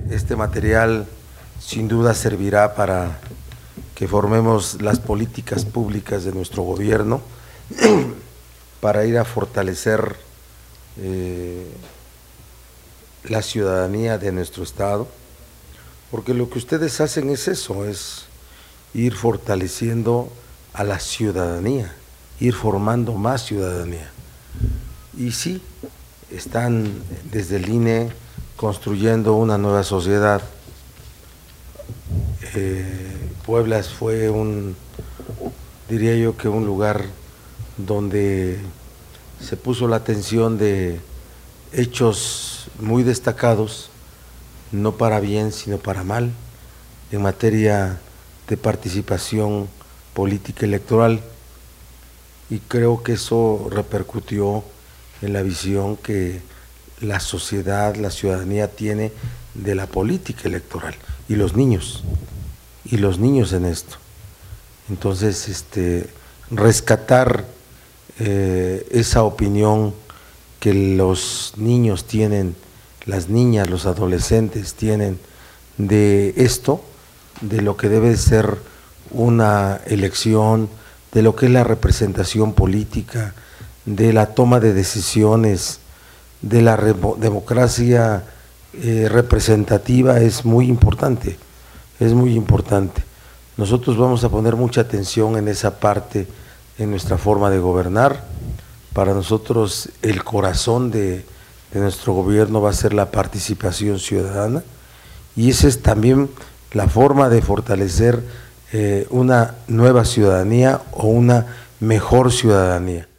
este material sin duda servirá para que formemos las políticas públicas de nuestro gobierno para ir a fortalecer la ciudadanía de nuestro estado, porque lo que ustedes hacen es eso, es ir fortaleciendo a la ciudadanía, ir formando más ciudadanía. Y sí, están desde el INE construyendo una nueva sociedad. Puebla fue diría yo que un lugar donde se puso la atención de hechos muy destacados, no para bien sino para mal, en materia de participación política electoral, y creo que eso repercutió en la visión que la sociedad, la ciudadanía tiene de la política electoral, y los niños en esto. Entonces, rescatar esa opinión que los niños tienen, las niñas, los adolescentes tienen de esto, de lo que debe ser una elección, de lo que es la representación política, de la toma de decisiones, de la democracia representativa, es muy importante, es muy importante. Nosotros vamos a poner mucha atención en esa parte, en nuestra forma de gobernar. Para nosotros el corazón de nuestro gobierno va a ser la participación ciudadana, y esa es también la forma de fortalecer una nueva ciudadanía o una mejor ciudadanía.